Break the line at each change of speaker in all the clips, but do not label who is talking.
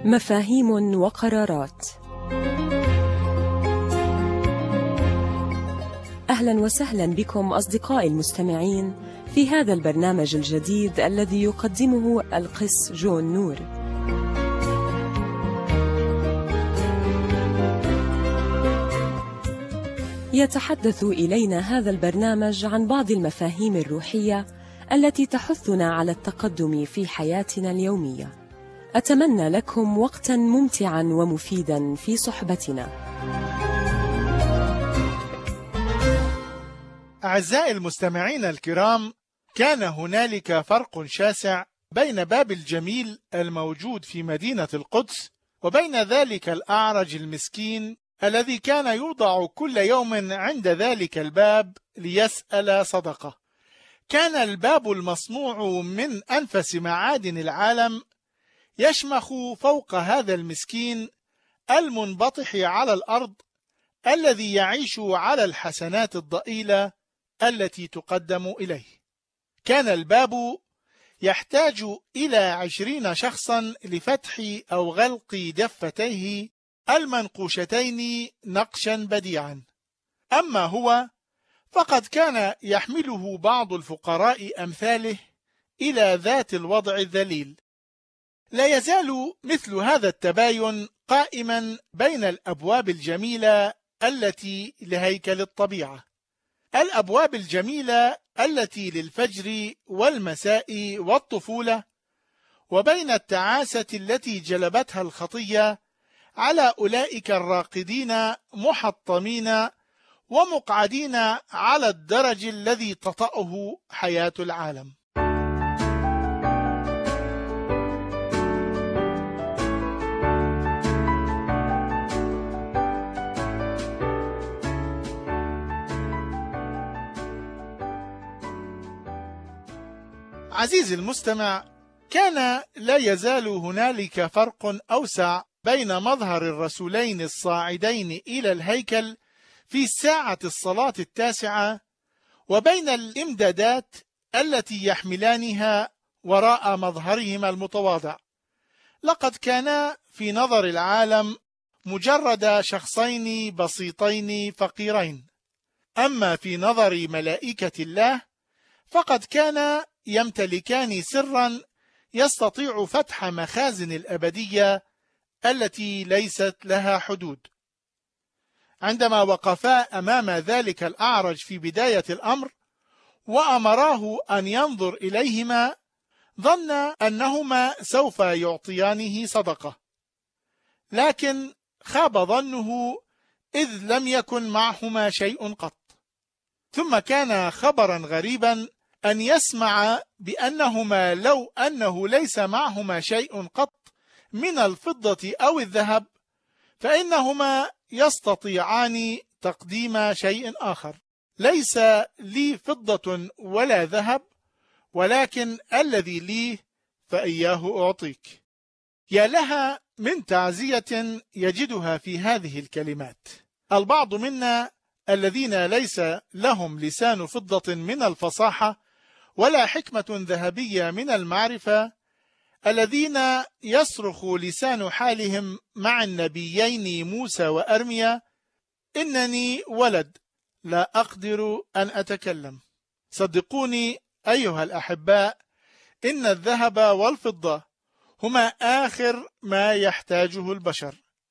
مفاهيم وقرارات. أهلا وسهلا بكم أصدقائي المستمعين في هذا البرنامج الجديد الذي يقدمه القس جون نور. يتحدث إلينا هذا البرنامج عن بعض المفاهيم الروحية التي تحثنا على التقدم في حياتنا اليومية. أتمنى لكم وقتا ممتعا ومفيدا في صحبتنا.
أعزائي المستمعين الكرام، كان هنالك فرق شاسع بين باب الجميل الموجود في مدينة القدس وبين ذلك الأعرج المسكين الذي كان يوضع كل يوم عند ذلك الباب ليسأل صدقة. كان الباب المصنوع من أنفس معادن العالم يشمخ فوق هذا المسكين المنبطح على الأرض الذي يعيش على الحسنات الضئيلة التي تقدم إليه. كان الباب يحتاج إلى 20 شخصا لفتح أو غلق دفتيه المنقوشتين نقشا بديعا، أما هو فقد كان يحمله بعض الفقراء أمثاله إلى ذات الوضع الذليل. لا يزال مثل هذا التباين قائما بين الأبواب الجميلة التي لهيكل الطبيعة، الأبواب الجميلة التي للفجر والمساء والطفولة، وبين التعاسة التي جلبتها الخطية على أولئك الراقدين محطمين ومقعدين على الدرج الذي تطأه حياة العالم. عزيزي المستمع، كان لا يزال هنالك فرق أوسع بين مظهر الرسولين الصاعدين إلى الهيكل في ساعة الصلاة 9 وبين الإمدادات التي يحملانها وراء مظهرهما المتواضع. لقد كانا في نظر العالم مجرد شخصين بسيطين فقيرين، أما في نظر ملائكة الله فقد كانا يمتلكان سرا يستطيع فتح مخازن الأبدية التي ليست لها حدود. عندما وقفا أمام ذلك الأعرج في بداية الأمر وأمراه أن ينظر إليهما، ظن أنهما سوف يعطيانه صدقة، لكن خاب ظنه إذ لم يكن معهما شيء قط. ثم كان خبرا غريبا أن يسمع بأنهما لو أنه ليس معهما شيء قط من الفضة أو الذهب فإنهما يستطيعان تقديم شيء آخر. ليس لي فضة ولا ذهب، ولكن الذي لي فإياه أعطيك. يا لها من تعزية يجدها في هذه الكلمات. البعض منا الذين ليس لهم لسان فضة من الفصاحة ولا حكمة ذهبية من المعرفة، الذين يصرخ لسان حالهم مع النبيين موسى وأرميا: إنني ولد لا أقدر أن أتكلم. صدقوني أيها الأحباء، إن الذهب والفضة هما آخر ما يحتاجه البشر.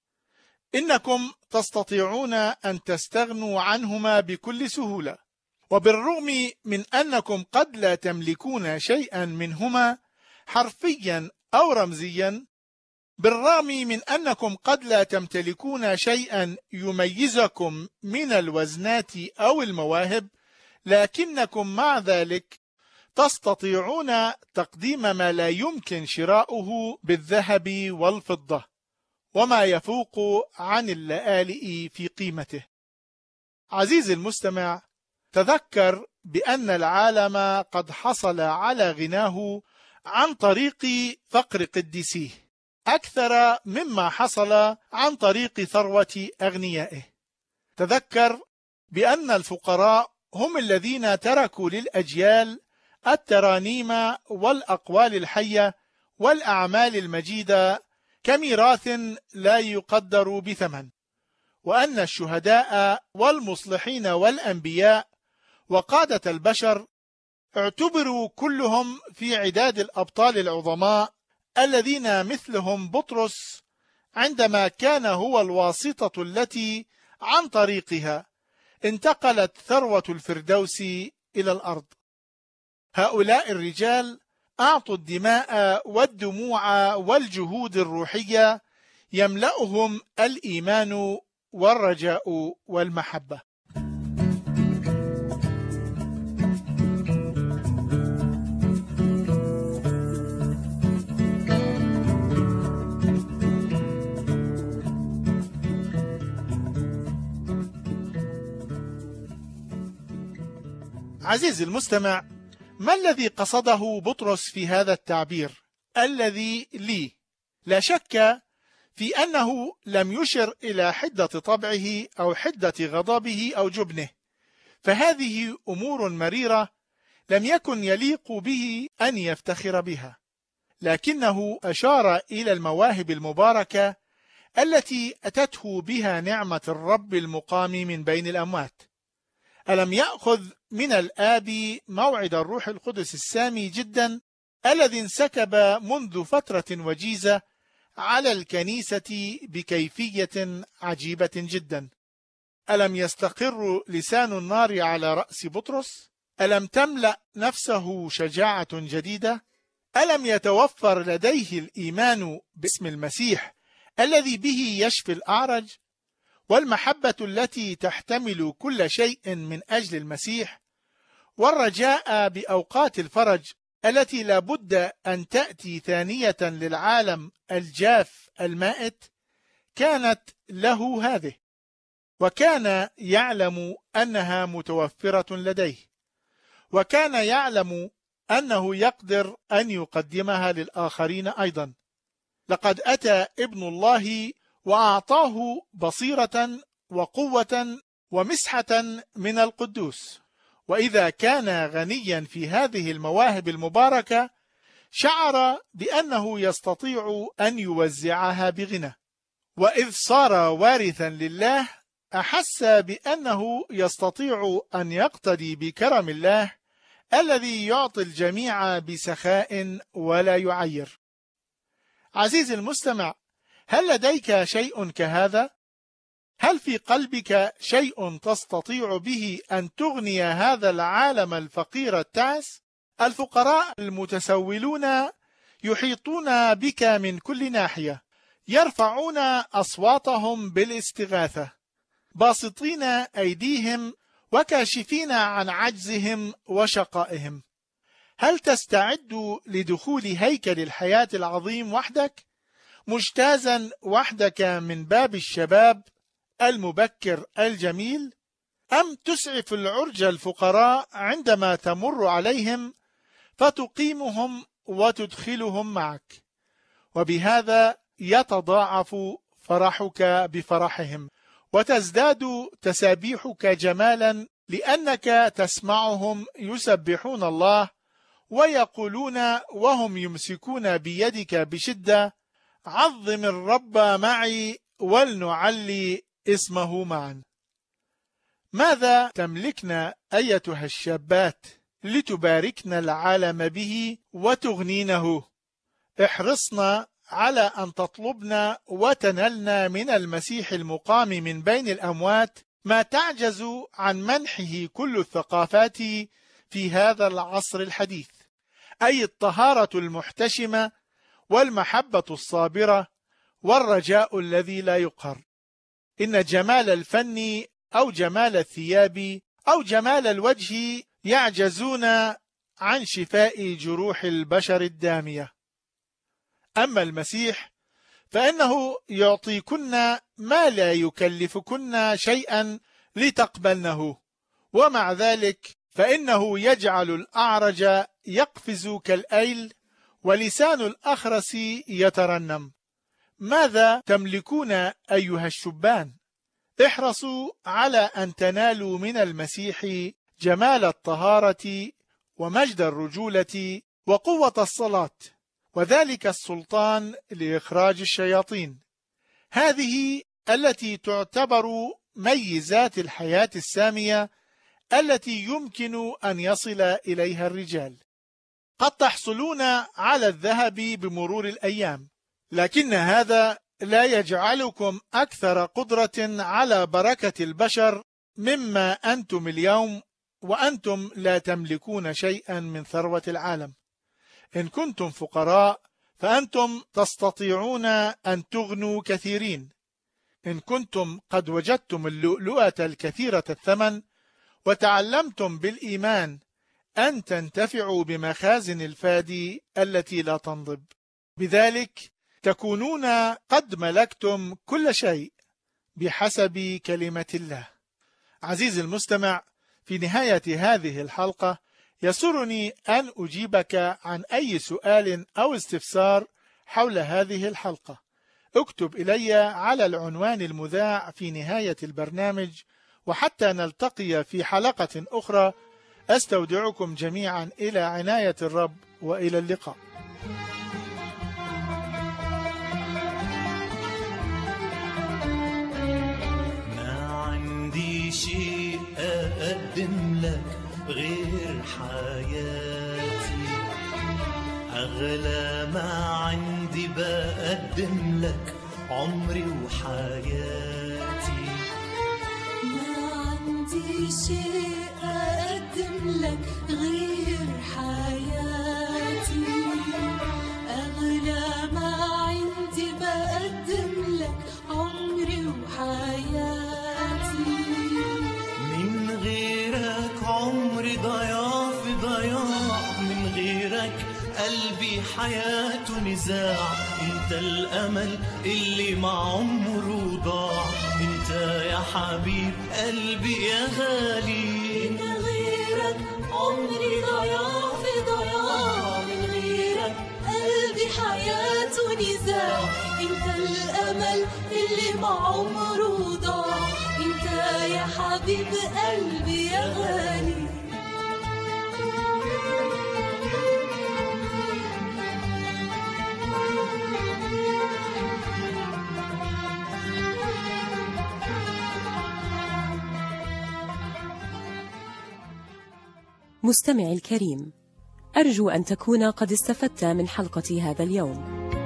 إنكم تستطيعون أن تستغنوا عنهما بكل سهولة، وبالرغم من أنكم قد لا تملكون شيئا منهما حرفيا أو رمزيا، بالرغم من أنكم قد لا تمتلكون شيئا يميزكم من الوزنات أو المواهب، لكنكم مع ذلك تستطيعون تقديم ما لا يمكن شراؤه بالذهب والفضة وما يفوق عن اللآلئ في قيمته. عزيزي المستمع، تذكر بأن العالم قد حصل على غناه عن طريق فقر قديسيه أكثر مما حصل عن طريق ثروة أغنيائه. تذكر بأن الفقراء هم الذين تركوا للأجيال الترانيم والأقوال الحية والأعمال المجيدة كميراث لا يقدر بثمن، وأن الشهداء والمصلحين والأنبياء وقادة البشر اعتبروا كلهم في عداد الأبطال العظماء الذين مثلهم بطرس، عندما كان هو الواسطة التي عن طريقها انتقلت ثروة الفردوس إلى الأرض. هؤلاء الرجال أعطوا الدماء والدموع والجهود الروحية يملأهم الإيمان والرجاء والمحبة. عزيزي المستمع، ما الذي قصده بطرس في هذا التعبير الذي لي؟ لا شك في أنه لم يشر إلى حدة طبعه أو حدة غضبه أو جبنه، فهذه أمور مريرة لم يكن يليق به أن يفتخر بها، لكنه أشار إلى المواهب المباركة التي أتته بها نعمة الرب المقام من بين الأموات. ألم يأخذ من الآب موعد الروح القدس السامي جدا الذي انسكب منذ فترة وجيزة على الكنيسة بكيفية عجيبة جدا؟ ألم يستقر لسان النار على رأس بطرس؟ ألم تملأ نفسه شجاعة جديدة؟ ألم يتوفر لديه الإيمان باسم المسيح الذي به يشفي الأعرج؟ والمحبة التي تحتمل كل شيء من أجل المسيح؟ والرجاء بأوقات الفرج التي لا بد أن تأتي ثانية للعالم الجاف المائت؟ كانت له هذه، وكان يعلم أنها متوفرة لديه، وكان يعلم أنه يقدر أن يقدمها للآخرين أيضا. لقد أتى ابن الله وأعطاه بصيرة وقوة ومسحة من القدوس، وإذا كان غنيا في هذه المواهب المباركة شعر بأنه يستطيع أن يوزعها بغنى، وإذ صار وارثا لله أحس بأنه يستطيع أن يقتدي بكرم الله الذي يعطي الجميع بسخاء ولا يعير. عزيزي المستمع، هل لديك شيء كهذا؟ هل في قلبك شيء تستطيع به أن تغني هذا العالم الفقير التعس؟ الفقراء المتسولون يحيطون بك من كل ناحية، يرفعون أصواتهم بالاستغاثة، باسطين أيديهم وكاشفين عن عجزهم وشقائهم. هل تستعد لدخول هيكل الحياة العظيم وحدك، مجتازا وحدك من باب الشباب المبكر الجميل؟ أم تسعف العرج الفقراء عندما تمر عليهم فتقيمهم وتدخلهم معك، وبهذا يتضاعف فرحك بفرحهم وتزداد تسابيحك جمالا، لأنك تسمعهم يسبحون الله ويقولون وهم يمسكون بيدك بشدة: عظم الرب معي ولنعلي اسمه معا. ماذا تملكن أيتها الشابات لتباركن العالم به وتغنينه؟ احرصن على أن تطلبن وتنلن من المسيح المقام من بين الأموات ما تعجز عن منحه كل الثقافات في هذا العصر الحديث، أي الطهارة المحتشمة والمحبة الصابرة والرجاء الذي لا يقهر. إن جمال الفن أو جمال الثياب أو جمال الوجه يعجزون عن شفاء جروح البشر الدامية، أما المسيح فإنه يعطيكن ما لا يكلفكن شيئا لتقبلنه، ومع ذلك فإنه يجعل الأعرج يقفز كالأيل ولسان الأخرس يترنم. ماذا تملكون أيها الشبان؟ احرصوا على أن تنالوا من المسيح جمال الطهارة ومجد الرجولة وقوة الصلاة وذلك السلطان لإخراج الشياطين. هذه التي تعتبر ميزات الحياة السامية التي يمكن أن يصل إليها الرجال. قد تحصلون على الذهب بمرور الأيام، لكن هذا لا يجعلكم أكثر قدرة على بركة البشر مما أنتم اليوم، وأنتم لا تملكون شيئا من ثروة العالم. إن كنتم فقراء فأنتم تستطيعون أن تغنوا كثيرين. إن كنتم قد وجدتم اللؤلؤة الكثيرة الثمن وتعلمتم بالإيمان أن تنتفعوا بمخازن الفادي التي لا تنضب، بذلك تكونون قد ملكتم كل شيء بحسب كلمة الله. عزيزي المستمع، في نهاية هذه الحلقة يسرني أن أجيبك عن أي سؤال أو استفسار حول هذه الحلقة. اكتب إلي على العنوان المذاع في نهاية البرنامج، وحتى نلتقي في حلقة أخرى أستودعكم جميعا إلى عناية الرب، وإلى اللقاء.
ما عندي شيء أقدم لك غير حياتي، أغلى ما عندي بقدم لك عمري وحياتي.
ما عندي شيء أقدم لك غير حياتي، أغلى ما عندي بقدم لك عمري وحياتي.
من غيرك عمري ضياع في ضياع، من غيرك قلبي حياته نزاع. انت الامل اللي مع عمره ضاع، انت يا حبيب قلبي يا غالي.
من غيرك عمري ضياع في ضياع، من غيرك قلبي حياته نزاع. انت الامل اللي مع عمره ضاع، انت يا حبيب قلبي يا غالي.
مستمعي الكريم، أرجو أن تكون قد استفدت من حلقة هذا اليوم.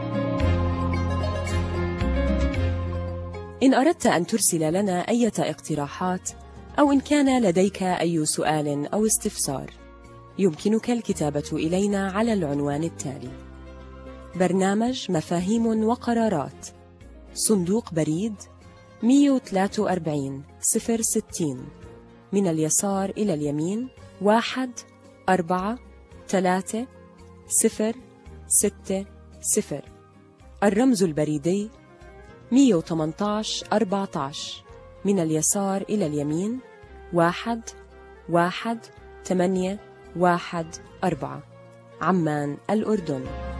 إن أردت أن ترسل لنا أي اقتراحات، أو إن كان لديك أي سؤال أو استفسار، يمكنك الكتابة إلينا على العنوان التالي: برنامج مفاهيم وقرارات، صندوق بريد 143 060، من اليسار إلى اليمين 1436060. الرمز البريدي 118 14، من اليسار إلى اليمين 11814، عمان الأردن.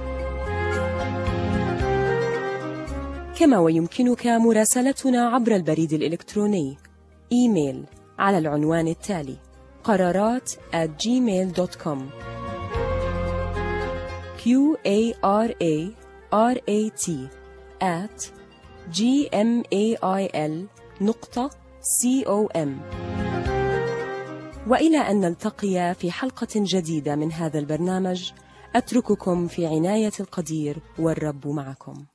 كما ويمكنك مراسلتنا عبر البريد الإلكتروني إيميل على العنوان التالي: قرارات@gmail.com. QARARAT@gmail.com. وإلى أن نلتقي في حلقة جديدة من هذا البرنامج، أترككم في عناية القدير، والرب معكم.